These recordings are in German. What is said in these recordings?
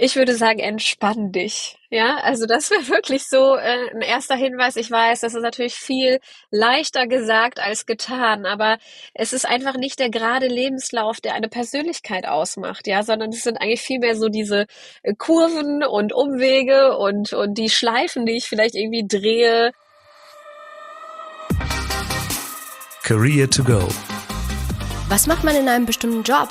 Ich würde sagen, entspann dich. Ja, also das wäre wirklich so ein erster Hinweis. Ich weiß, das ist natürlich viel leichter gesagt als getan, aber es ist einfach nicht der gerade Lebenslauf, der eine Persönlichkeit ausmacht, ja, sondern es sind eigentlich vielmehr so diese Kurven und Umwege und die Schleifen, die ich vielleicht irgendwie drehe. Career to go. Was macht man in einem bestimmten Job?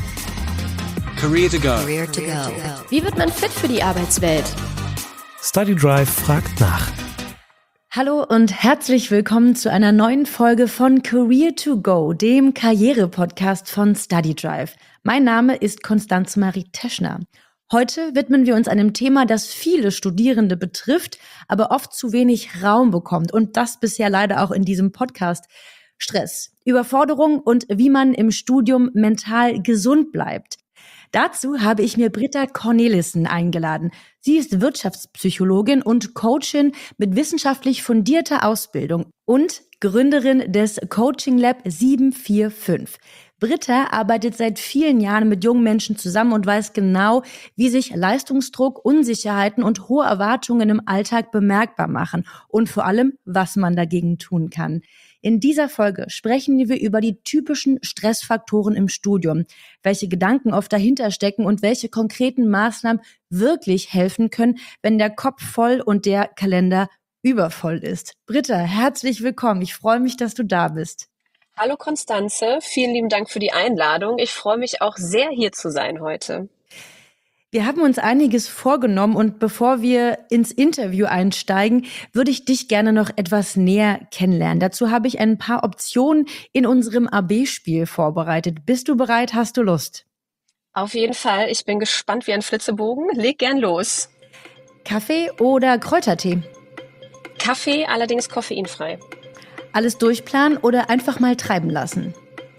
Career to go. Career to go. Wie wird man fit für die Arbeitswelt? StudyDrive fragt nach. Hallo und herzlich willkommen zu einer neuen Folge von Career to Go, dem Karriere-Podcast von StudyDrive. Mein Name ist Constanze Marie Teschner. Heute widmen wir uns einem Thema, das viele Studierende betrifft, aber oft zu wenig Raum bekommt. Und das bisher leider auch in diesem Podcast. Stress, Überforderung und wie man im Studium mental gesund bleibt. Dazu habe ich mir Britta Cornelissen eingeladen. Sie ist Wirtschaftspsychologin und Coachin mit wissenschaftlich fundierter Ausbildung und Gründerin des Coaching Lab 745. Britta arbeitet seit vielen Jahren mit jungen Menschen zusammen und weiß genau, wie sich Leistungsdruck, Unsicherheiten und hohe Erwartungen im Alltag bemerkbar machen und vor allem, was man dagegen tun kann. In dieser Folge sprechen wir über die typischen Stressfaktoren im Studium, welche Gedanken oft dahinter stecken und welche konkreten Maßnahmen wirklich helfen können, wenn der Kopf voll und der Kalender übervoll ist. Britta, herzlich willkommen. Ich freue mich, dass du da bist. Hallo Constanze, vielen lieben Dank für die Einladung. Ich freue mich auch sehr, hier zu sein heute. Wir haben uns einiges vorgenommen und bevor wir ins Interview einsteigen, würde ich dich gerne noch etwas näher kennenlernen. Dazu habe ich ein paar Optionen in unserem AB-Spiel vorbereitet. Bist du bereit? Hast du Lust? Auf jeden Fall, ich bin gespannt wie ein Flitzebogen. Leg gern los. Kaffee oder Kräutertee? Kaffee, allerdings koffeinfrei. Alles durchplanen oder einfach mal treiben lassen?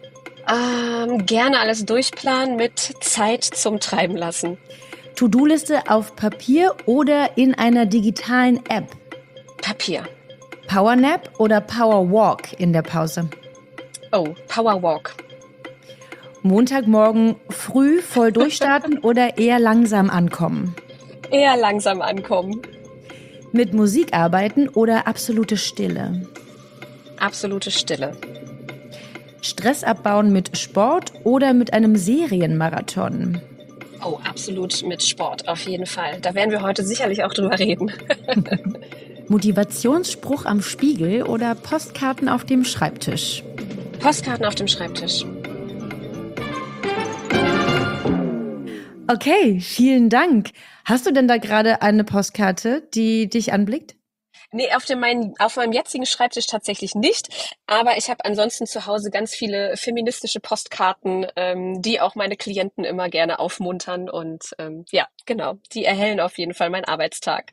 Gerne alles durchplanen mit Zeit zum Treiben lassen. To-Do-Liste auf Papier oder in einer digitalen App? Papier. Powernap oder Powerwalk in der Pause? Oh, Powerwalk. Montagmorgen früh voll durchstarten oder eher langsam ankommen? Eher langsam ankommen. Mit Musik arbeiten oder absolute Stille? Absolute Stille. Stress abbauen mit Sport oder mit einem Serienmarathon? Oh, absolut mit Sport, auf jeden Fall. Da werden wir heute sicherlich auch drüber reden. Motivationsspruch am Spiegel oder Postkarten auf dem Schreibtisch? Postkarten auf dem Schreibtisch. Okay, vielen Dank. Hast du denn da gerade eine Postkarte, die dich anblickt? Nee, auf meinem jetzigen Schreibtisch tatsächlich nicht. Aber ich habe ansonsten zu Hause ganz viele feministische Postkarten, die auch meine Klienten immer gerne aufmuntern. Und ja, genau, die erhellen auf jeden Fall meinen Arbeitstag.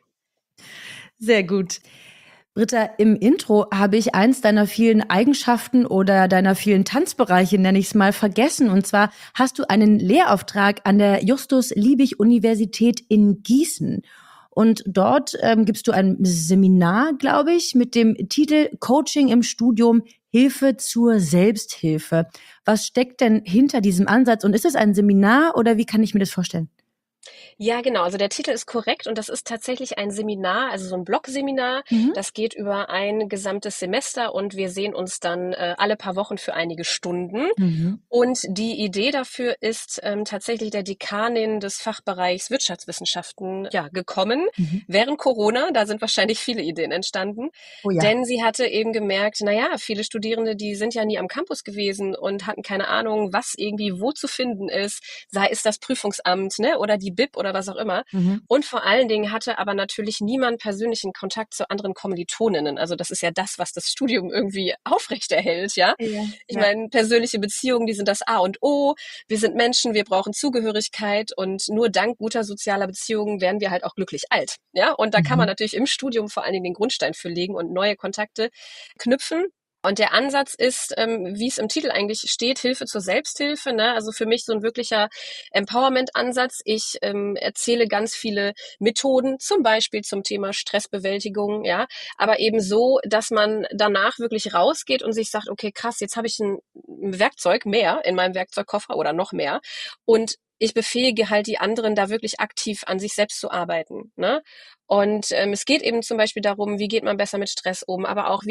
Sehr gut. Britta, im Intro habe ich eins deiner vielen Eigenschaften oder deiner vielen Tanzbereiche, nenne ich es mal, vergessen. Und zwar hast du einen Lehrauftrag an der Justus-Liebig-Universität in Gießen. Und dort gibst du ein Seminar, glaube ich, mit dem Titel Coaching im Studium, Hilfe zur Selbsthilfe. Was steckt denn hinter diesem Ansatz? Und ist es ein Seminar oder wie kann ich mir das vorstellen? Ja, genau. Also der Titel ist korrekt und das ist tatsächlich ein Seminar, also so ein Blogseminar. Das geht über ein gesamtes Semester und wir sehen uns dann alle paar Wochen für einige Stunden. Und die Idee dafür ist tatsächlich der Dekanin des Fachbereichs Wirtschaftswissenschaften gekommen. Während Corona, da sind wahrscheinlich viele Ideen entstanden. Oh ja. Denn sie hatte eben gemerkt, viele Studierende, die sind ja nie am Campus gewesen und hatten keine Ahnung, was irgendwie wo zu finden ist, sei es das Prüfungsamt, ne, oder die BIP oder was auch immer. Und vor allen Dingen hatte aber natürlich niemand persönlichen Kontakt zu anderen Kommilitoninnen. Also das ist ja das, was das Studium irgendwie aufrechterhält, ja. Ich meine, persönliche Beziehungen, die sind das A und O. Wir sind Menschen, wir brauchen Zugehörigkeit und nur dank guter sozialer Beziehungen werden wir halt auch glücklich alt, ja. Und da kann man natürlich im Studium vor allen Dingen den Grundstein für legen und neue Kontakte knüpfen. Und der Ansatz ist, wie es im Titel eigentlich steht, Hilfe zur Selbsthilfe, ne? Also für mich so ein wirklicher Empowerment-Ansatz. Ich erzähle ganz viele Methoden, zum Beispiel zum Thema Stressbewältigung, ja, aber eben so, dass man danach wirklich rausgeht und sich sagt, okay, krass, jetzt habe ich ein Werkzeug mehr in meinem Werkzeugkoffer oder noch mehr und ich befähige halt die anderen, da wirklich aktiv an sich selbst zu arbeiten, ne? Und es geht eben zum Beispiel darum, wie geht man besser mit Stress um, aber auch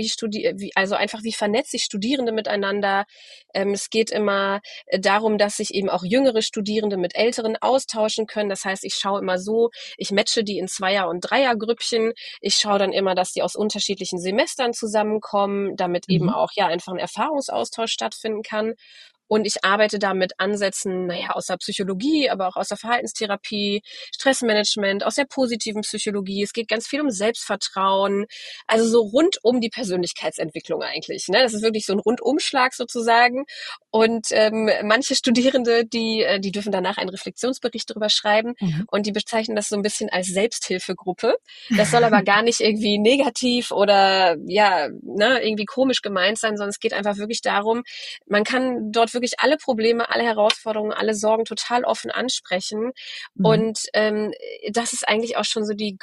wie vernetzt sich Studierende miteinander. Es geht immer darum, dass sich eben auch jüngere Studierende mit älteren austauschen können. Das heißt, ich schaue immer so, ich matche die in Zweier- und Dreiergrüppchen. Ich schaue dann immer, dass die aus unterschiedlichen Semestern zusammenkommen, damit eben auch einfach ein Erfahrungsaustausch stattfinden kann. Und ich arbeite da mit Ansätzen, aus der Psychologie, aber auch aus der Verhaltenstherapie, Stressmanagement, aus der positiven Psychologie. Es geht ganz viel um Selbstvertrauen, also so rund um die Persönlichkeitsentwicklung eigentlich, ne? Das ist wirklich so ein Rundumschlag sozusagen. Und manche Studierende, die dürfen danach einen Reflexionsbericht darüber schreiben und die bezeichnen das so ein bisschen als Selbsthilfegruppe. Das soll aber gar nicht irgendwie negativ oder irgendwie komisch gemeint sein, sondern es geht einfach wirklich darum, man kann dort wirklich alle Probleme, alle Herausforderungen, alle Sorgen total offen ansprechen. Und das ist eigentlich auch schon so der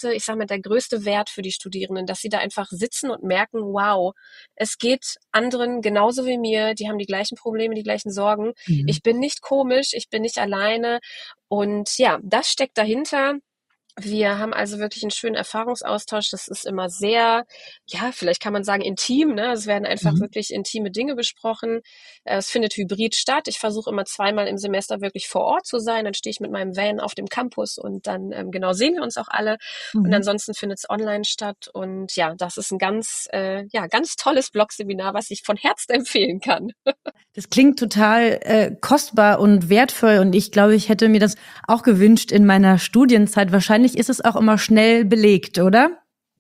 größte Wert für die Studierenden, dass sie da einfach sitzen und merken, wow, es geht anderen genauso wie mir, die haben die gleichen Probleme, die gleichen Sorgen. Ich bin nicht komisch, ich bin nicht alleine. Und ja, das steckt dahinter. Wir haben also wirklich einen schönen Erfahrungsaustausch. Das ist immer sehr, vielleicht kann man sagen intim, ne? Es werden einfach wirklich intime Dinge besprochen. Es findet hybrid statt. Ich versuche immer 2-mal im Semester wirklich vor Ort zu sein. Dann stehe ich mit meinem Van auf dem Campus und dann sehen wir uns auch alle. Und ansonsten findet es online statt. Und ja, das ist ein ganz tolles Blogseminar, was ich von Herzen empfehlen kann. Das klingt total kostbar und wertvoll und ich glaube, ich hätte mir das auch gewünscht in meiner Studienzeit. Wahrscheinlich ist es auch immer schnell belegt, oder?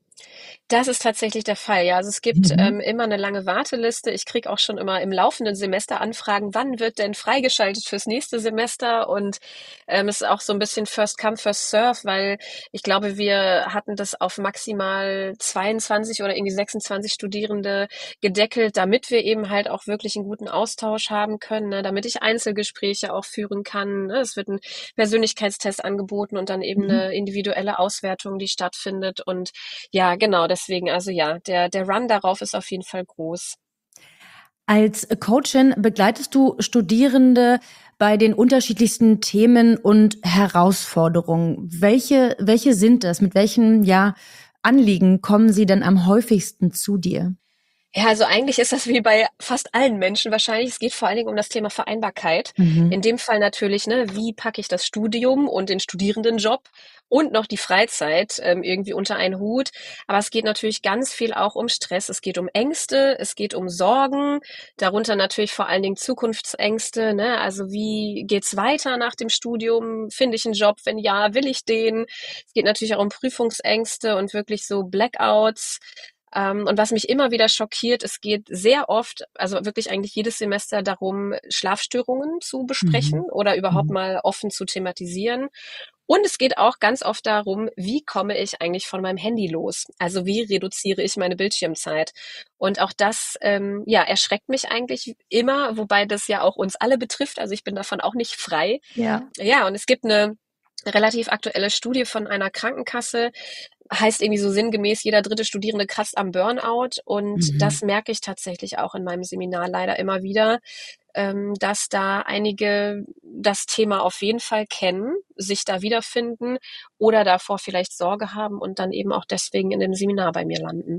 Das ist tatsächlich der Fall, ja. Also es gibt immer eine lange Warteliste. Ich kriege auch schon immer im laufenden Semester Anfragen, wann wird denn freigeschaltet fürs nächste Semester? Und es ist auch so ein bisschen First Come, First Serve, weil ich glaube, wir hatten das auf maximal 22 oder irgendwie 26 Studierende gedeckelt, damit wir eben halt auch wirklich einen guten Austausch haben können, ne? Damit ich Einzelgespräche auch führen kann, ne? Es wird ein Persönlichkeitstest angeboten und dann eben eine individuelle Auswertung, die stattfindet. Und ja, genau, deswegen, also ja, der Run darauf ist auf jeden Fall groß. Als Coachin begleitest du Studierende bei den unterschiedlichsten Themen und Herausforderungen. Welche sind das? Mit welchen Anliegen kommen sie denn am häufigsten zu dir? Ja, also eigentlich ist das wie bei fast allen Menschen wahrscheinlich. Es geht vor allen Dingen um das Thema Vereinbarkeit. In dem Fall natürlich, ne, wie packe ich das Studium und den Studierendenjob und noch die Freizeit irgendwie unter einen Hut. Aber es geht natürlich ganz viel auch um Stress. Es geht um Ängste, es geht um Sorgen, darunter natürlich vor allen Dingen Zukunftsängste, ne? Also wie geht's weiter nach dem Studium? Finde ich einen Job? Wenn ja, will ich den? Es geht natürlich auch um Prüfungsängste und wirklich so Blackouts. Und was mich immer wieder schockiert, es geht sehr oft, also wirklich eigentlich jedes Semester darum, Schlafstörungen zu besprechen oder überhaupt mal offen zu thematisieren. Und es geht auch ganz oft darum, wie komme ich eigentlich von meinem Handy los? Also wie reduziere ich meine Bildschirmzeit? Und auch das erschreckt mich eigentlich immer, wobei das ja auch uns alle betrifft. Also ich bin davon auch nicht frei. Ja. Ja, und es gibt eine relativ aktuelle Studie von einer Krankenkasse, heißt irgendwie so sinngemäß, jeder 3. Studierende kratzt am Burnout. Und das merke ich tatsächlich auch in meinem Seminar leider immer wieder, dass da einige das Thema auf jeden Fall kennen, sich da wiederfinden oder davor vielleicht Sorge haben und dann eben auch deswegen in dem Seminar bei mir landen.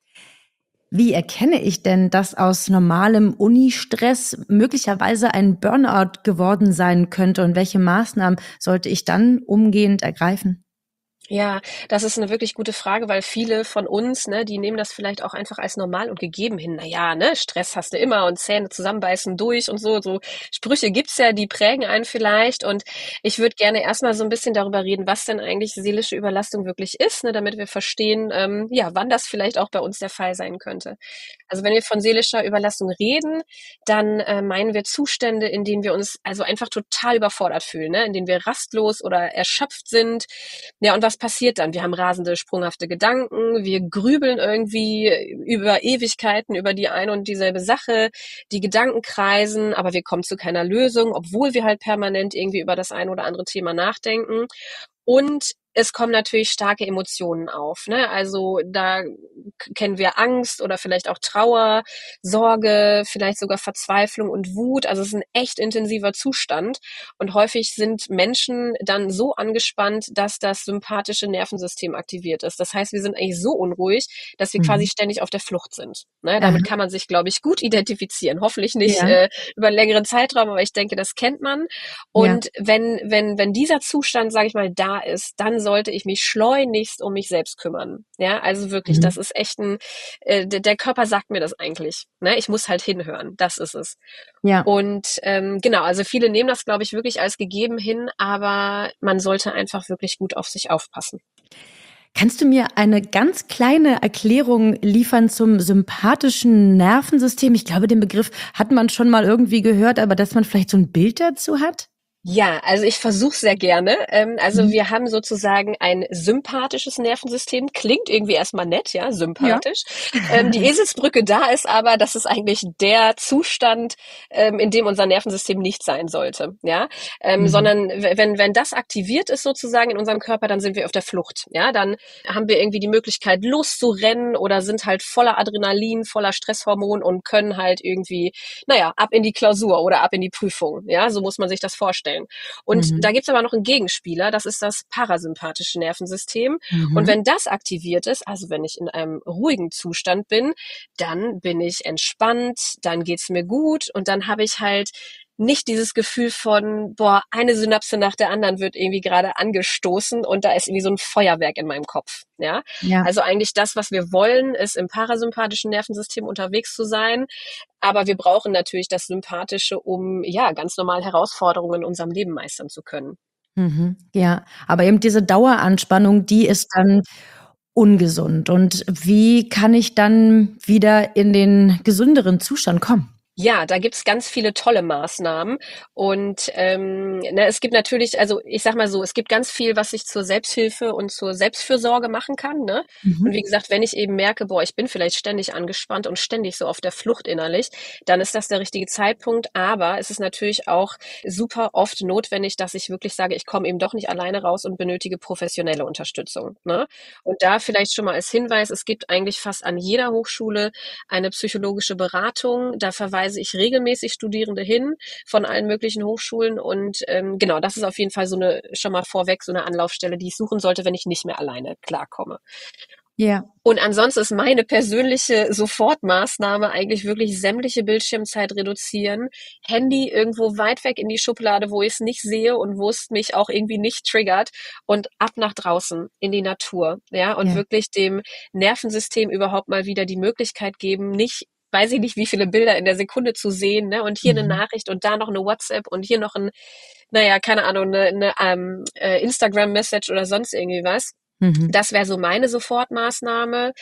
Wie erkenne ich denn, dass aus normalem Uni-Stress möglicherweise ein Burnout geworden sein könnte und welche Maßnahmen sollte ich dann umgehend ergreifen? Ja, das ist eine wirklich gute Frage, weil viele von uns, ne, die nehmen das vielleicht auch einfach als normal und gegeben hin. Na ja, ne, Stress hast du immer und Zähne zusammenbeißen durch und so. So Sprüche gibt's ja, die prägen einen vielleicht. Und ich würde gerne erstmal so ein bisschen darüber reden, was denn eigentlich seelische Überlastung wirklich ist, ne, damit wir verstehen, wann das vielleicht auch bei uns der Fall sein könnte. Also wenn wir von seelischer Überlastung reden, dann meinen wir Zustände, in denen wir uns also einfach total überfordert fühlen, ne, in denen wir rastlos oder erschöpft sind. Ja, und was passiert dann? Wir haben rasende, sprunghafte Gedanken, wir grübeln irgendwie über Ewigkeiten, über die eine und dieselbe Sache, die Gedanken kreisen, aber wir kommen zu keiner Lösung, obwohl wir halt permanent irgendwie über das eine oder andere Thema nachdenken. Und es kommen natürlich starke Emotionen auf, ne? Also da kennen wir Angst oder vielleicht auch Trauer, Sorge, vielleicht sogar Verzweiflung und Wut. Also es ist ein echt intensiver Zustand. Und häufig sind Menschen dann so angespannt, dass das sympathische Nervensystem aktiviert ist. Das heißt, wir sind eigentlich so unruhig, dass wir quasi ständig auf der Flucht sind. Ne? Damit kann man sich, glaube ich, gut identifizieren. Hoffentlich nicht über einen längeren Zeitraum, aber ich denke, das kennt man. Und wenn dieser Zustand, sage ich mal, da ist, dann sollte ich mich schleunigst um mich selbst kümmern. Ja, also wirklich, das ist echt der Körper sagt mir das eigentlich. Ne? Ich muss halt hinhören. Das ist es. Ja. Und genau, also viele nehmen das, glaube ich, wirklich als gegeben hin, aber man sollte einfach wirklich gut auf sich aufpassen. Kannst du mir eine ganz kleine Erklärung liefern zum sympathischen Nervensystem? Ich glaube, den Begriff hat man schon mal irgendwie gehört, aber dass man vielleicht so ein Bild dazu hat? Ja, also ich versuche sehr gerne. Also wir haben sozusagen ein sympathisches Nervensystem. Klingt irgendwie erstmal nett, ja, sympathisch. Ja. Die Eselsbrücke da ist aber, das ist eigentlich der Zustand, in dem unser Nervensystem nicht sein sollte, ja. Sondern wenn das aktiviert ist sozusagen in unserem Körper, dann sind wir auf der Flucht, ja. Dann haben wir irgendwie die Möglichkeit loszurennen oder sind halt voller Adrenalin, voller Stresshormon und können halt irgendwie, ab in die Klausur oder ab in die Prüfung, ja. So muss man sich das vorstellen. Und da gibt's aber noch einen Gegenspieler, das ist das parasympathische Nervensystem. Und wenn das aktiviert ist, also wenn ich in einem ruhigen Zustand bin, dann bin ich entspannt, dann geht's mir gut und dann habe ich halt nicht dieses Gefühl von, eine Synapse nach der anderen wird irgendwie gerade angestoßen und da ist irgendwie so ein Feuerwerk in meinem Kopf. Ja? Also eigentlich das, was wir wollen, ist im parasympathischen Nervensystem unterwegs zu sein. Aber wir brauchen natürlich das Sympathische, um ganz normal Herausforderungen in unserem Leben meistern zu können. Ja, aber eben diese Daueranspannung, die ist dann ungesund. Und wie kann ich dann wieder in den gesünderen Zustand kommen? Ja, da gibt's ganz viele tolle Maßnahmen und es gibt natürlich, also ich sag mal so, es gibt ganz viel, was ich zur Selbsthilfe und zur Selbstfürsorge machen kann, ne? Und wie gesagt, wenn ich eben merke, ich bin vielleicht ständig angespannt und ständig so auf der Flucht innerlich, dann ist das der richtige Zeitpunkt, aber es ist natürlich auch super oft notwendig, dass ich wirklich sage, ich komme eben doch nicht alleine raus und benötige professionelle Unterstützung, ne? Und da vielleicht schon mal als Hinweis, es gibt eigentlich fast an jeder Hochschule eine psychologische Beratung, da verweise ich regelmäßig Studierende hin von allen möglichen Hochschulen und genau, das ist auf jeden Fall schon mal vorweg so eine Anlaufstelle, die ich suchen sollte, wenn ich nicht mehr alleine klarkomme. Ja. Und ansonsten ist meine persönliche Sofortmaßnahme eigentlich wirklich sämtliche Bildschirmzeit reduzieren, Handy irgendwo weit weg in die Schublade, wo ich es nicht sehe und wo es mich auch irgendwie nicht triggert und ab nach draußen in die Natur, und wirklich dem Nervensystem überhaupt mal wieder die Möglichkeit geben, weiß ich nicht, wie viele Bilder in der Sekunde zu sehen, ne? Und hier eine Nachricht und da noch eine WhatsApp und hier noch keine Ahnung, eine Instagram-Message oder sonst irgendwie was. Das wäre so meine Sofortmaßnahme.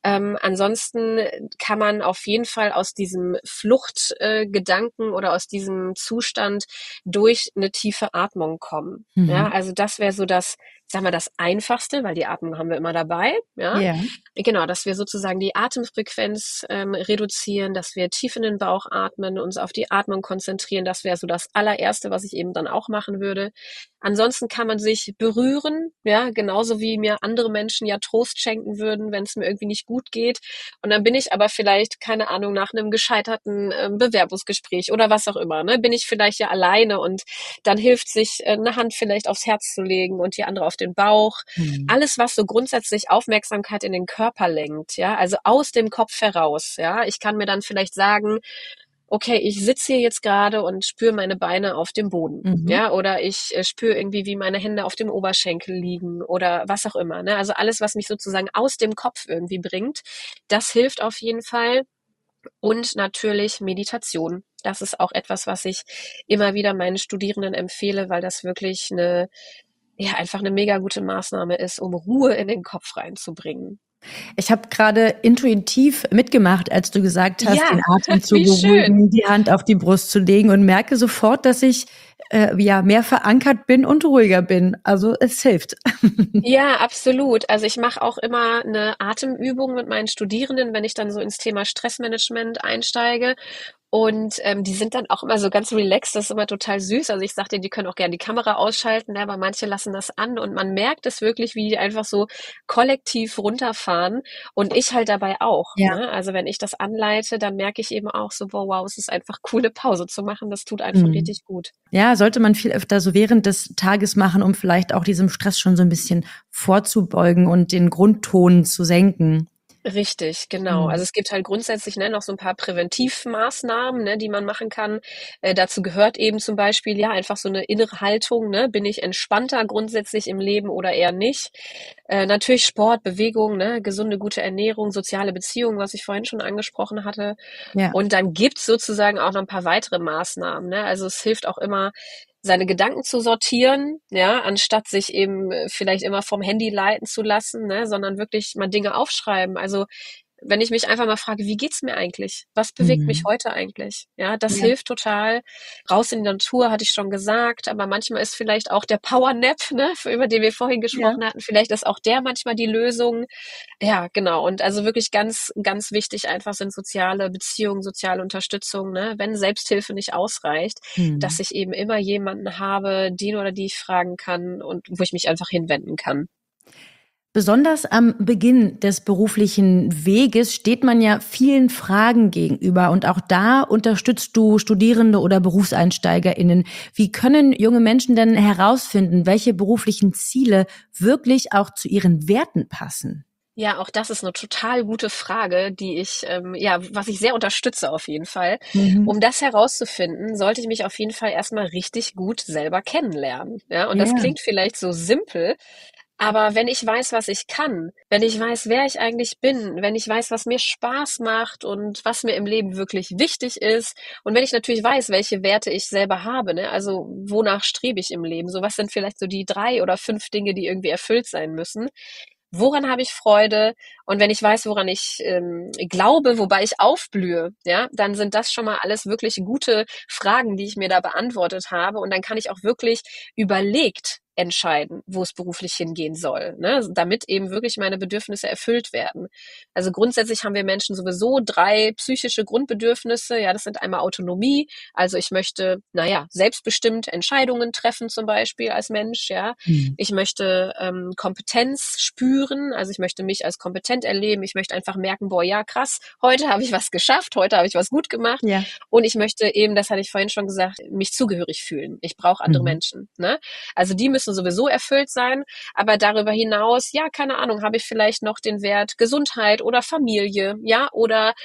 Ansonsten kann man auf jeden Fall aus diesem Fluchtgedanken oder aus diesem Zustand durch eine tiefe Atmung kommen. Ja, also das wäre so das Einfachste, weil die Atmung haben wir immer dabei. Ja, genau, dass wir sozusagen die Atemfrequenz reduzieren, dass wir tief in den Bauch atmen, uns auf die Atmung konzentrieren. Das wäre so das allererste, was ich eben dann auch machen würde. Ansonsten kann man sich berühren, genauso wie mir andere Menschen ja Trost schenken würden, wenn es mir irgendwie nicht gut geht. Und dann bin ich aber vielleicht, keine Ahnung, nach einem gescheiterten Bewerbungsgespräch oder was auch immer, ne, bin ich vielleicht ja alleine und dann hilft sich, eine Hand vielleicht aufs Herz zu legen und die andere auf den Bauch. Alles, was so grundsätzlich Aufmerksamkeit in den Körper lenkt, also aus dem Kopf heraus, Ich kann mir dann vielleicht sagen, okay, ich sitze hier jetzt gerade und spüre meine Beine auf dem Boden, oder ich spüre irgendwie, wie meine Hände auf dem Oberschenkel liegen oder was auch immer, ne? Also alles, was mich sozusagen aus dem Kopf irgendwie bringt, das hilft auf jeden Fall. Und natürlich Meditation. Das ist auch etwas, was ich immer wieder meinen Studierenden empfehle, weil das wirklich einfach eine mega gute Maßnahme ist, um Ruhe in den Kopf reinzubringen. Ich habe gerade intuitiv mitgemacht, als du gesagt hast, den Atem zu wie beruhigen, schön. die Hand auf die Brust zu legen und merke sofort, dass ich mehr verankert bin und ruhiger bin. Also es hilft. Ja, absolut. Also ich mache auch immer eine Atemübung mit meinen Studierenden, wenn ich dann so ins Thema Stressmanagement einsteige. Und die sind dann auch immer so ganz relaxed, das ist immer total süß. Also ich sag denen, die können auch gerne die Kamera ausschalten, ne, aber manche lassen das an und man merkt es wirklich, wie die einfach so kollektiv runterfahren und ich halt dabei auch. Ja. Ne? Also wenn ich das anleite, dann merke ich eben auch so, wow, es ist einfach cool, eine Pause zu machen. Das tut einfach richtig gut. Ja, sollte man viel öfter so während des Tages machen, um vielleicht auch diesem Stress schon so ein bisschen vorzubeugen und den Grundton zu senken. Richtig, genau. Also es gibt halt grundsätzlich noch so ein paar Präventivmaßnahmen, ne, die man machen kann. Dazu gehört eben zum Beispiel ja einfach so eine innere Haltung. Ne? Bin ich entspannter grundsätzlich im Leben oder eher nicht? Natürlich Sport, Bewegung, ne, gesunde, gute Ernährung, soziale Beziehungen, was ich vorhin schon angesprochen hatte. Ja. Und dann gibt's sozusagen auch noch ein paar weitere Maßnahmen. Ne? Also es hilft auch immer, seine Gedanken zu sortieren, ja, anstatt sich eben vielleicht immer vom Handy leiten zu lassen, ne, sondern wirklich mal Dinge aufschreiben. Also wenn ich mich einfach mal frage, wie geht's mir eigentlich? Was bewegt mich heute eigentlich? Ja, das hilft total. Raus in die Natur, hatte ich schon gesagt, aber manchmal ist vielleicht auch der Powernap, ne, über den wir vorhin gesprochen hatten, vielleicht ist auch der manchmal die Lösung. Ja, genau. Und also wirklich ganz, ganz wichtig einfach sind soziale Beziehungen, soziale Unterstützung, ne, wenn Selbsthilfe nicht ausreicht, dass ich eben immer jemanden habe, den oder die ich fragen kann und wo ich mich einfach hinwenden kann. Besonders am Beginn des beruflichen Weges steht man ja vielen Fragen gegenüber und auch da unterstützt du Studierende oder BerufseinsteigerInnen. Wie können junge Menschen denn herausfinden, welche beruflichen Ziele wirklich auch zu ihren Werten passen? Ja, auch das ist eine total gute Frage, die ich, was ich sehr unterstütze auf jeden Fall. Um das herauszufinden, sollte ich mich auf jeden Fall erstmal richtig gut selber kennenlernen. Ja, und das klingt vielleicht so simpel, aber wenn ich weiß, was ich kann, wenn ich weiß, wer ich eigentlich bin, wenn ich weiß, was mir Spaß macht und was mir im Leben wirklich wichtig ist und wenn ich natürlich weiß, welche Werte ich selber habe, ne, also wonach strebe ich im Leben, so was sind vielleicht so die 3 oder 5 Dinge, die irgendwie erfüllt sein müssen. Woran habe ich Freude? Und wenn ich weiß, woran ich glaube, wobei ich aufblühe, ja, dann sind das schon mal alles wirklich gute Fragen, die ich mir da beantwortet habe. Und dann kann ich auch wirklich überlegt entscheiden, wo es beruflich hingehen soll, ne, damit eben wirklich meine Bedürfnisse erfüllt werden. Also grundsätzlich haben wir Menschen sowieso 3 psychische Grundbedürfnisse. Ja, das sind einmal Autonomie. Also ich möchte, selbstbestimmt Entscheidungen treffen zum Beispiel als Mensch, ja. Ich möchte Kompetenz spüren. Also ich möchte mich als kompetent erleben. Ich möchte einfach merken, boah, ja, krass, heute habe ich was geschafft, heute habe ich was gut gemacht. Ja. Und ich möchte eben, das hatte ich vorhin schon gesagt, mich zugehörig fühlen. Ich brauche andere Menschen, ne? Also die müssen sowieso erfüllt sein, aber darüber hinaus, ja, keine Ahnung, habe ich vielleicht noch den Wert Gesundheit oder Familie, ja, oder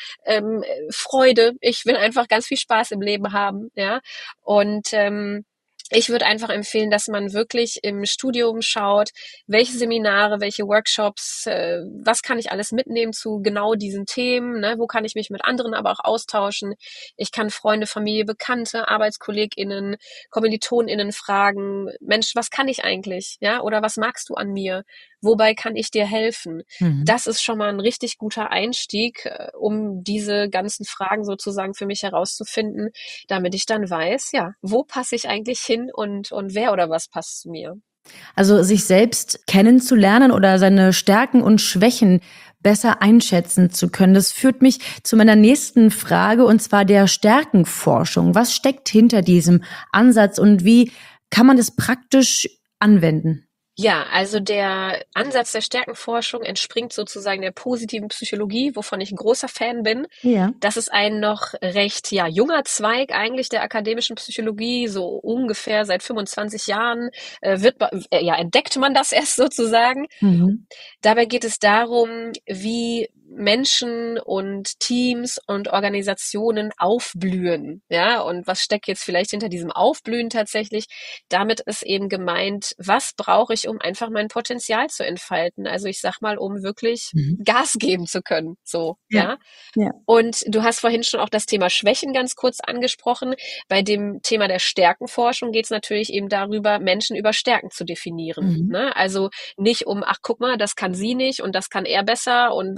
Freude. Ich will einfach ganz viel Spaß im Leben haben, ja, und ich würde einfach empfehlen, dass man wirklich im Studium schaut, welche Seminare, welche Workshops, was kann ich alles mitnehmen zu genau diesen Themen, ne? Wo kann ich mich mit anderen aber auch austauschen. Ich kann Freunde, Familie, Bekannte, ArbeitskollegInnen, KommilitonInnen fragen, Mensch, was kann ich eigentlich? Ja, oder was magst du an mir? Wobei kann ich dir helfen? Das ist schon mal ein richtig guter Einstieg, um diese ganzen Fragen sozusagen für mich herauszufinden, damit ich dann weiß, ja, wo passe ich eigentlich hin und wer oder was passt zu mir. Also sich selbst kennenzulernen oder seine Stärken und Schwächen besser einschätzen zu können. Das führt mich zu meiner nächsten Frage, und zwar der Stärkenforschung. Was steckt hinter diesem Ansatz und wie kann man das praktisch anwenden? Ja, also der Ansatz der Stärkenforschung entspringt sozusagen der positiven Psychologie, wovon ich ein großer Fan bin. Ja. Das ist ein noch recht junger Zweig eigentlich der akademischen Psychologie, so ungefähr seit 25 Jahren entdeckt man das erst sozusagen. Dabei geht es darum, wie Menschen und Teams und Organisationen aufblühen, ja, und was steckt jetzt vielleicht hinter diesem Aufblühen tatsächlich? Damit ist eben gemeint, was brauche ich, um einfach mein Potenzial zu entfalten? Also ich sag mal, um wirklich Gas geben zu können, so, ja. Und du hast vorhin schon auch das Thema Schwächen ganz kurz angesprochen. Bei dem Thema der Stärkenforschung geht es natürlich eben darüber, Menschen über Stärken zu definieren, ne? Also nicht um, ach guck mal, das kann sie nicht und das kann er besser und was auch immer,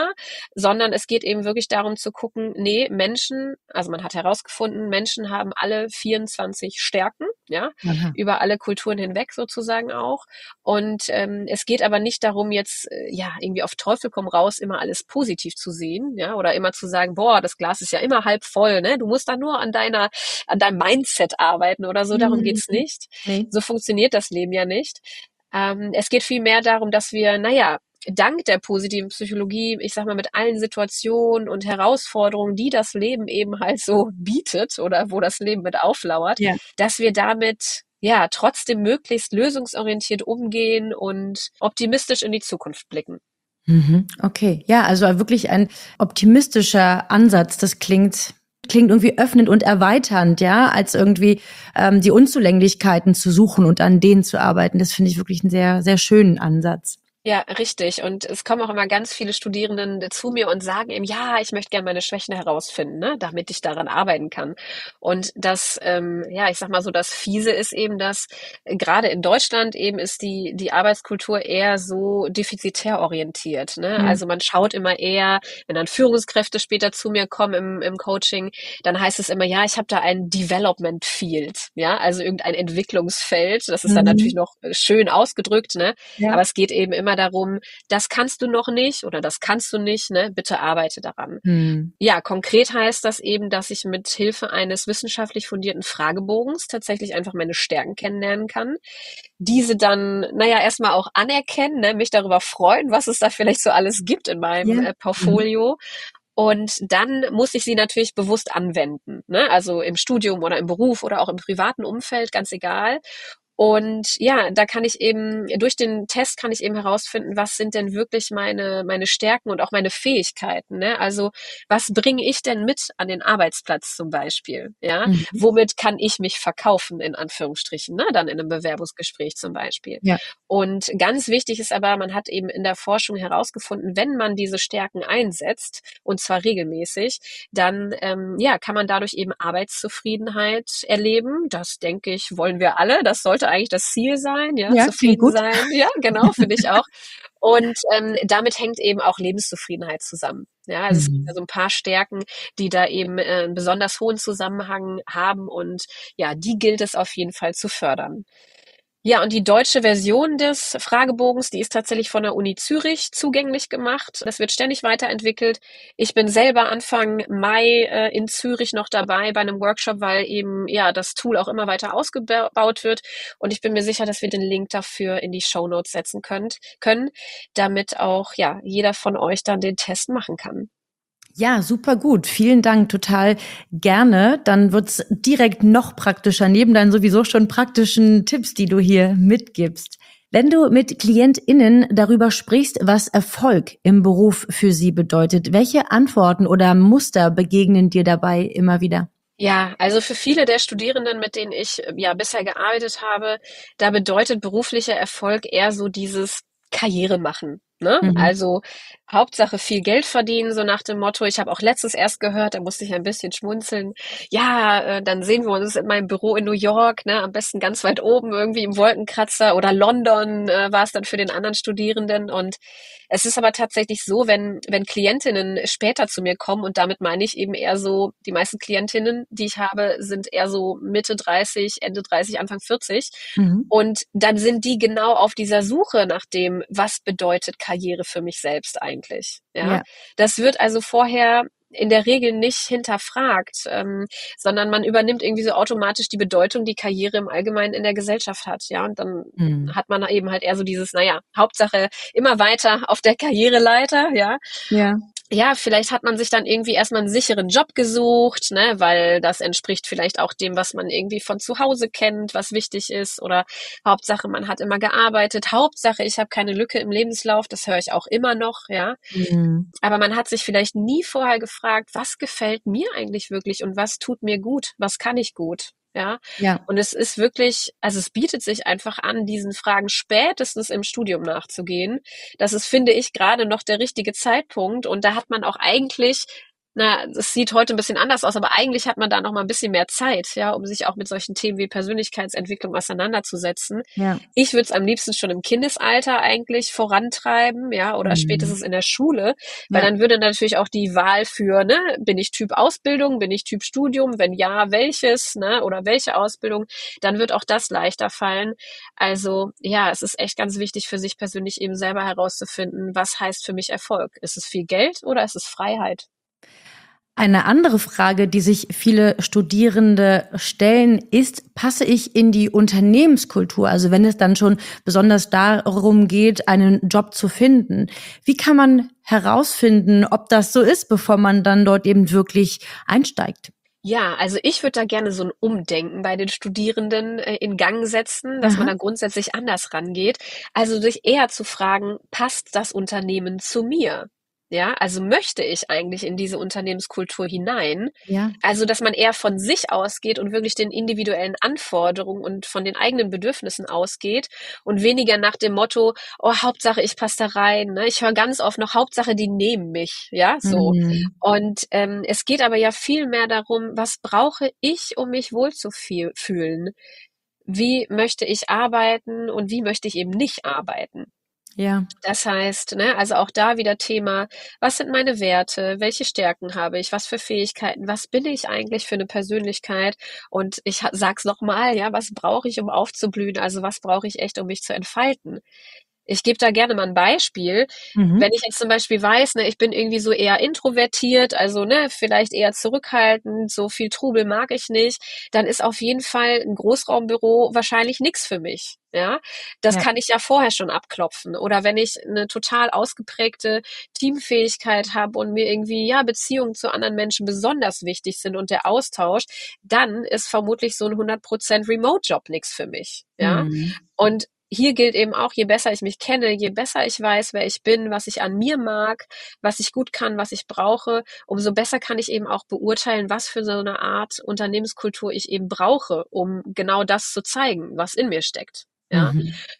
sondern es geht eben wirklich darum zu gucken, nee, Menschen, also man hat herausgefunden, Menschen haben alle 24 Stärken, ja, über alle Kulturen hinweg sozusagen auch. Und es geht aber nicht darum, jetzt irgendwie auf Teufel komm raus immer alles positiv zu sehen, ja, oder immer zu sagen, boah, das Glas ist ja immer halb voll, ne? Du musst da nur an deinem Mindset arbeiten oder so, darum geht's nicht. Nee. So funktioniert das Leben ja nicht. Es geht vielmehr darum, dass wir, dank der positiven Psychologie, ich sag mal, mit allen Situationen und Herausforderungen, die das Leben eben halt so bietet oder wo das Leben mit auflauert, dass wir damit trotzdem möglichst lösungsorientiert umgehen und optimistisch in die Zukunft blicken. Okay, ja, also wirklich ein optimistischer Ansatz. Das klingt irgendwie öffnend und erweiternd, ja, als irgendwie die Unzulänglichkeiten zu suchen und an denen zu arbeiten. Das finde ich wirklich einen sehr, sehr schönen Ansatz. Ja, richtig. Und es kommen auch immer ganz viele Studierenden zu mir und sagen eben, ja, ich möchte gerne meine Schwächen herausfinden, ne, damit ich daran arbeiten kann. Und das, ich sag mal so, das Fiese ist eben, dass gerade in Deutschland eben ist die Arbeitskultur eher so defizitär orientiert, ne? Also man schaut immer eher, wenn dann Führungskräfte später zu mir kommen im Coaching, dann heißt es immer, ja, ich habe da ein Development Field, ja, also irgendein Entwicklungsfeld. Das ist dann natürlich noch schön ausgedrückt, ne? Ja. Aber es geht eben immer darum, das kannst du noch nicht oder das kannst du nicht, ne? Bitte arbeite daran. Ja, konkret heißt das eben, dass ich mit Hilfe eines wissenschaftlich fundierten Fragebogens tatsächlich einfach meine Stärken kennenlernen kann. Diese dann, erstmal auch anerkennen, ne? Mich darüber freuen, was es da vielleicht so alles gibt in meinem Portfolio. Und dann muss ich sie natürlich bewusst anwenden, ne? Also im Studium oder im Beruf oder auch im privaten Umfeld, ganz egal. Und ja, da kann ich eben, durch den Test kann ich eben herausfinden, was sind denn wirklich meine Stärken und auch meine Fähigkeiten, ne? Also, was bringe ich denn mit an den Arbeitsplatz zum Beispiel, ja? Womit kann ich mich verkaufen, in Anführungsstrichen, ne? Dann in einem Bewerbungsgespräch zum Beispiel. Ja. Und ganz wichtig ist aber, man hat eben in der Forschung herausgefunden, wenn man diese Stärken einsetzt, und zwar regelmäßig, dann, kann man dadurch eben Arbeitszufriedenheit erleben. Das, denke ich, wollen wir alle. Das sollte eigentlich das Ziel sein, zufrieden sein. Ja, genau, finde ich auch. Und damit hängt eben auch Lebenszufriedenheit zusammen. Ja, also es gibt ja so ein paar Stärken, die da eben einen besonders hohen Zusammenhang haben und ja, die gilt es auf jeden Fall zu fördern. Ja, und die deutsche Version des Fragebogens, die ist tatsächlich von der Uni Zürich zugänglich gemacht. Das wird ständig weiterentwickelt. Ich bin selber Anfang Mai in Zürich noch dabei bei einem Workshop, weil eben das Tool auch immer weiter ausgebaut wird. Und ich bin mir sicher, dass wir den Link dafür in die Shownotes setzen können, damit auch jeder von euch dann den Test machen kann. Ja, super gut. Vielen Dank, total gerne. Dann wird's direkt noch praktischer, neben deinen sowieso schon praktischen Tipps, die du hier mitgibst. Wenn du mit KlientInnen darüber sprichst, was Erfolg im Beruf für sie bedeutet, welche Antworten oder Muster begegnen dir dabei immer wieder? Ja, also für viele der Studierenden, mit denen ich bisher gearbeitet habe, da bedeutet beruflicher Erfolg eher so dieses Karriere machen. Ne? Also Hauptsache viel Geld verdienen, so nach dem Motto. Ich habe auch letztens erst gehört, da musste ich ein bisschen schmunzeln. Ja, dann sehen wir uns in meinem Büro in New York, ne? Am besten ganz weit oben irgendwie im Wolkenkratzer, oder London war es dann für den anderen Studierenden. Und es ist aber tatsächlich so, wenn Klientinnen später zu mir kommen, und damit meine ich eben eher so, die meisten Klientinnen, die ich habe, sind eher so Mitte 30, Ende 30, Anfang 40. Und dann sind die genau auf dieser Suche nach dem, was bedeutet Karriere für mich selbst eigentlich. Ja? Das wird also vorher in der Regel nicht hinterfragt, sondern man übernimmt irgendwie so automatisch die Bedeutung, die Karriere im Allgemeinen in der Gesellschaft hat. Ja, und dann hat man eben halt eher so dieses, Hauptsache immer weiter auf der Karriereleiter, Ja, vielleicht hat man sich dann irgendwie erstmal einen sicheren Job gesucht, ne, weil das entspricht vielleicht auch dem, was man irgendwie von zu Hause kennt, was wichtig ist, oder Hauptsache, man hat immer gearbeitet, Hauptsache, ich habe keine Lücke im Lebenslauf, das höre ich auch immer noch, ja. Aber man hat sich vielleicht nie vorher gefragt, was gefällt mir eigentlich wirklich und was tut mir gut, was kann ich gut? Ja. Und es ist wirklich, also es bietet sich einfach an, diesen Fragen spätestens im Studium nachzugehen. Das ist, finde ich, gerade noch der richtige Zeitpunkt. Und da hat man auch eigentlich es sieht heute ein bisschen anders aus, aber eigentlich hat man da noch mal ein bisschen mehr Zeit, ja, um sich auch mit solchen Themen wie Persönlichkeitsentwicklung auseinanderzusetzen. Ja. Ich würde es am liebsten schon im Kindesalter eigentlich vorantreiben, ja, oder spätestens in der Schule, weil dann würde natürlich auch die Wahl für, ne, bin ich Typ Ausbildung, bin ich Typ Studium, wenn ja, welches, ne, oder welche Ausbildung, dann wird auch das leichter fallen. Also, ja, es ist echt ganz wichtig für sich persönlich eben selber herauszufinden, was heißt für mich Erfolg? Ist es viel Geld oder ist es Freiheit? Eine andere Frage, die sich viele Studierende stellen, ist, passe ich in die Unternehmenskultur? Also wenn es dann schon besonders darum geht, einen Job zu finden. Wie kann man herausfinden, ob das so ist, bevor man dann dort eben wirklich einsteigt? Ja, also ich würde da gerne so ein Umdenken bei den Studierenden in Gang setzen, dass man da grundsätzlich anders rangeht. Also sich eher zu fragen, passt das Unternehmen zu mir? Ja, also möchte ich eigentlich in diese Unternehmenskultur hinein? Ja. Also, dass man eher von sich ausgeht und wirklich den individuellen Anforderungen und von den eigenen Bedürfnissen ausgeht und weniger nach dem Motto, oh, Hauptsache ich passe da rein. Ne? Ich höre ganz oft noch, Hauptsache die nehmen mich. Ja, so. Und es geht aber ja viel mehr darum, was brauche ich, um mich wohl zu fühlen? Wie möchte ich arbeiten und wie möchte ich eben nicht arbeiten? Ja. Das heißt, ne, also auch da wieder Thema, was sind meine Werte, welche Stärken habe ich, was für Fähigkeiten, was bin ich eigentlich für eine Persönlichkeit? Und ich sag's nochmal, ja, was brauche ich, um aufzublühen? Also was brauche ich echt, um mich zu entfalten? Ich gebe da gerne mal ein Beispiel. Wenn ich jetzt zum Beispiel weiß, ne, ich bin irgendwie so eher introvertiert, also ne, vielleicht eher zurückhaltend, so viel Trubel mag ich nicht, dann ist auf jeden Fall ein Großraumbüro wahrscheinlich nichts für mich. Ja, das kann ich ja vorher schon abklopfen. Oder wenn ich eine total ausgeprägte Teamfähigkeit habe und mir irgendwie, ja, Beziehungen zu anderen Menschen besonders wichtig sind und der Austausch, dann ist vermutlich so ein 100% Remote-Job nichts für mich. Ja, und hier gilt eben auch, je besser ich mich kenne, je besser ich weiß, wer ich bin, was ich an mir mag, was ich gut kann, was ich brauche, umso besser kann ich eben auch beurteilen, was für so eine Art Unternehmenskultur ich eben brauche, um genau das zu zeigen, was in mir steckt. Ja.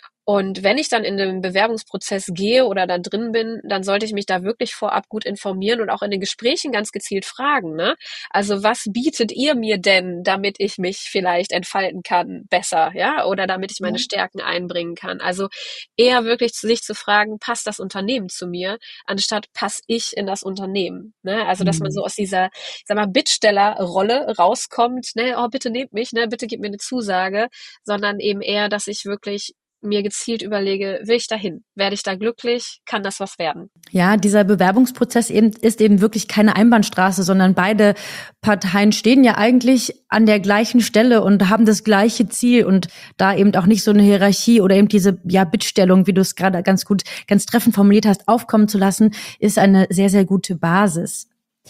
Und wenn ich dann in den Bewerbungsprozess gehe oder dann drin bin, dann sollte ich mich da wirklich vorab gut informieren und auch in den Gesprächen ganz gezielt fragen, ne? Also was bietet ihr mir denn, damit ich mich vielleicht entfalten kann besser, ja? Oder damit ich meine Stärken einbringen kann? Also eher wirklich sich zu fragen, passt das Unternehmen zu mir, anstatt passe ich in das Unternehmen, ne? Also dass man so aus dieser, ich sag mal, Bittstellerrolle rauskommt, ne? Oh, bitte nehmt mich, ne? Bitte gib mir eine Zusage, sondern eben eher, dass ich wirklich mir gezielt überlege, will ich dahin? Werde ich da glücklich? Kann das was werden? Ja, dieser Bewerbungsprozess ist eben wirklich keine Einbahnstraße, sondern beide Parteien stehen ja eigentlich an der gleichen Stelle und haben das gleiche Ziel und da eben auch nicht so eine Hierarchie oder eben diese Bittstellung, wie du es gerade ganz treffend formuliert hast, aufkommen zu lassen, ist eine sehr, sehr gute Basis.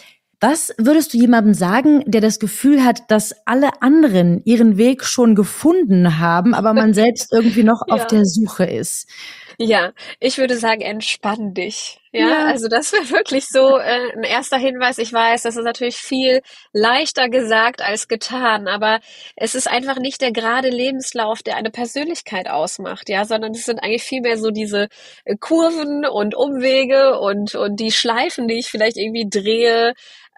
Was würdest du jemandem sagen, der das Gefühl hat, dass alle anderen ihren Weg schon gefunden haben, aber man selbst irgendwie noch auf der Suche ist? Ja, ich würde sagen, entspann dich. Ja, also das wäre wirklich so ein erster Hinweis. Ich weiß, das ist natürlich viel leichter gesagt als getan, aber es ist einfach nicht der gerade Lebenslauf, der eine Persönlichkeit ausmacht, ja, sondern es sind eigentlich vielmehr so diese Kurven und Umwege und die Schleifen, die ich vielleicht irgendwie drehe.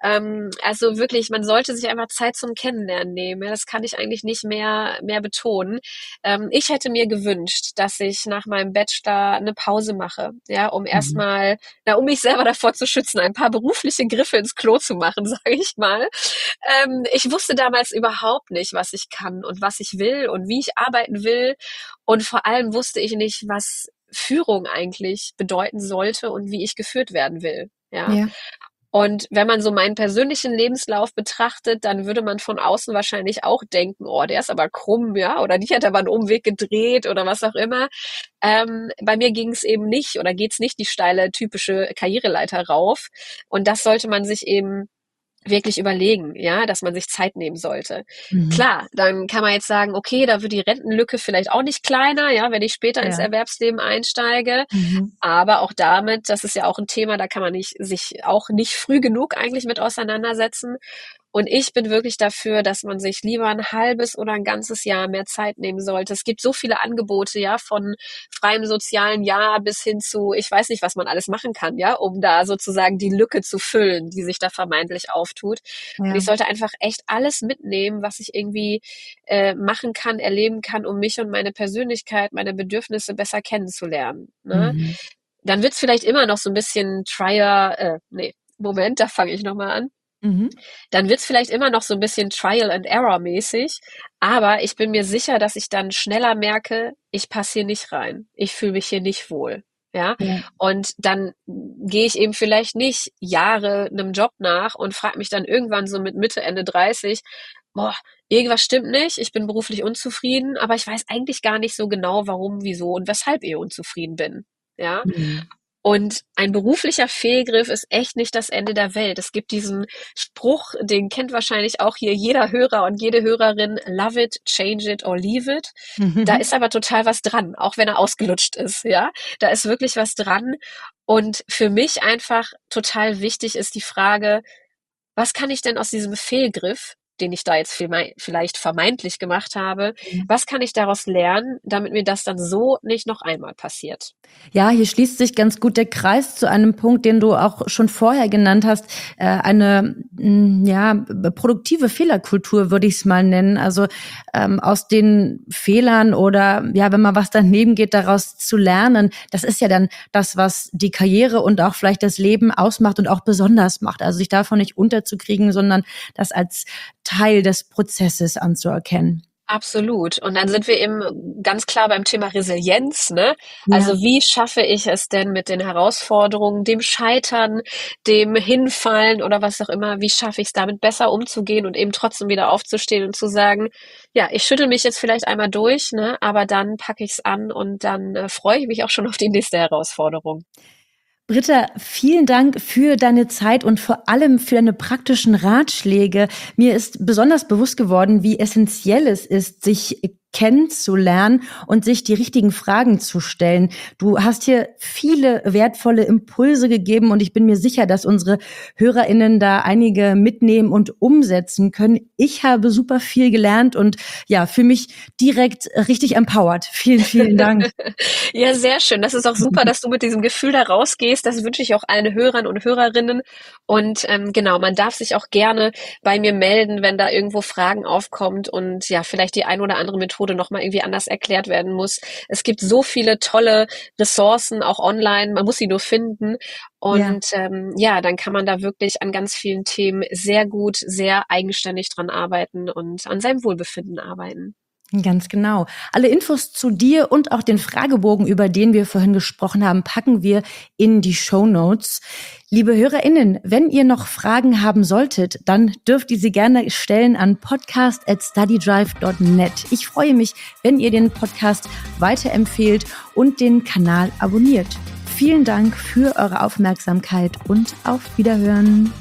Also wirklich, man sollte sich einfach Zeit zum Kennenlernen nehmen. Ja, das kann ich eigentlich nicht mehr betonen. Ich hätte mir gewünscht, dass ich nach meinem Bachelor eine Pause mache, ja, um erstmal, um mich selber davor zu schützen, ein paar berufliche Griffe ins Klo zu machen, sage ich mal. Ich wusste damals überhaupt nicht, was ich kann und was ich will und wie ich arbeiten will. Und vor allem wusste ich nicht, was Führung eigentlich bedeuten sollte und wie ich geführt werden will. Ja. Und wenn man so meinen persönlichen Lebenslauf betrachtet, dann würde man von außen wahrscheinlich auch denken, oh, der ist aber krumm, ja, oder die hat aber einen Umweg gedreht oder was auch immer. Bei mir ging es eben nicht oder geht's nicht die steile, typische Karriereleiter rauf. Und das sollte man sich eben wirklich überlegen, ja, dass man sich Zeit nehmen sollte. Klar, dann kann man jetzt sagen, okay, da wird die Rentenlücke vielleicht auch nicht kleiner, ja, wenn ich später ins Erwerbsleben einsteige. Aber auch damit, das ist ja auch ein Thema, da kann man sich auch nicht früh genug eigentlich mit auseinandersetzen. Und ich bin wirklich dafür, dass man sich lieber ein halbes oder ein ganzes Jahr mehr Zeit nehmen sollte. Es gibt so viele Angebote, ja, von freiem sozialen Jahr bis hin zu, ich weiß nicht, was man alles machen kann, ja, um da sozusagen die Lücke zu füllen, die sich da vermeintlich auftut. Ja. Und ich sollte einfach echt alles mitnehmen, was ich irgendwie machen kann, erleben kann, um mich und meine Persönlichkeit, meine Bedürfnisse besser kennenzulernen. Ne? Mhm. Dann wird's vielleicht immer noch so ein bisschen da fange ich nochmal an. Dann wird's vielleicht immer noch so ein bisschen Trial and Error mäßig, aber ich bin mir sicher, dass ich dann schneller merke, ich passe hier nicht rein. Ich fühle mich hier nicht wohl. Ja? Und dann gehe ich eben vielleicht nicht Jahre einem Job nach und frage mich dann irgendwann so mit Mitte, Ende 30, irgendwas stimmt nicht, ich bin beruflich unzufrieden, aber ich weiß eigentlich gar nicht so genau, warum, wieso und weshalb ich unzufrieden bin. Ja. Und ein beruflicher Fehlgriff ist echt nicht das Ende der Welt. Es gibt diesen Spruch, den kennt wahrscheinlich auch hier jeder Hörer und jede Hörerin, love it, change it or leave it. Da ist aber total was dran, auch wenn er ausgelutscht ist, ja. Da ist wirklich was dran. Und für mich einfach total wichtig ist die Frage, was kann ich denn aus diesem Fehlgriff, den ich da jetzt vielleicht vermeintlich gemacht habe, was kann ich daraus lernen, damit mir das dann so nicht noch einmal passiert? Ja, hier schließt sich ganz gut der Kreis zu einem Punkt, den du auch schon vorher genannt hast, eine produktive Fehlerkultur würde ich es mal nennen, also aus den Fehlern oder wenn mal was daneben geht, daraus zu lernen, das ist ja dann das, was die Karriere und auch vielleicht das Leben ausmacht und auch besonders macht, also sich davon nicht unterzukriegen, sondern das als Teil des Prozesses anzuerkennen. Absolut. Und dann sind wir eben ganz klar beim Thema Resilienz, ne? Ja. Also wie schaffe ich es denn mit den Herausforderungen, dem Scheitern, dem Hinfallen oder was auch immer, wie schaffe ich es damit besser umzugehen und eben trotzdem wieder aufzustehen und zu sagen, ja, ich schüttel mich jetzt vielleicht einmal durch, ne? Aber dann packe ich es an und dann freue ich mich auch schon auf die nächste Herausforderung. Britta, vielen Dank für deine Zeit und vor allem für deine praktischen Ratschläge. Mir ist besonders bewusst geworden, wie essentiell es ist, sich kennenzulernen und sich die richtigen Fragen zu stellen. Du hast hier viele wertvolle Impulse gegeben und ich bin mir sicher, dass unsere HörerInnen da einige mitnehmen und umsetzen können. Ich habe super viel gelernt und fühle mich direkt richtig empowered. Vielen, vielen Dank. Ja, sehr schön. Das ist auch super, dass du mit diesem Gefühl da rausgehst. Das wünsche ich auch allen Hörern und Hörerinnen. Und man darf sich auch gerne bei mir melden, wenn da irgendwo Fragen aufkommt und vielleicht die ein oder andere Methode noch mal irgendwie anders erklärt werden muss. Es gibt so viele tolle Ressourcen, auch online. Man muss sie nur finden. Und dann kann man da wirklich an ganz vielen Themen sehr gut, sehr eigenständig dran arbeiten und an seinem Wohlbefinden arbeiten. Ganz genau. Alle Infos zu dir und auch den Fragebogen, über den wir vorhin gesprochen haben, packen wir in die Shownotes. Liebe HörerInnen, wenn ihr noch Fragen haben solltet, dann dürft ihr sie gerne stellen an podcast@studydrive.net. Ich freue mich, wenn ihr den Podcast weiterempfehlt und den Kanal abonniert. Vielen Dank für eure Aufmerksamkeit und auf Wiederhören.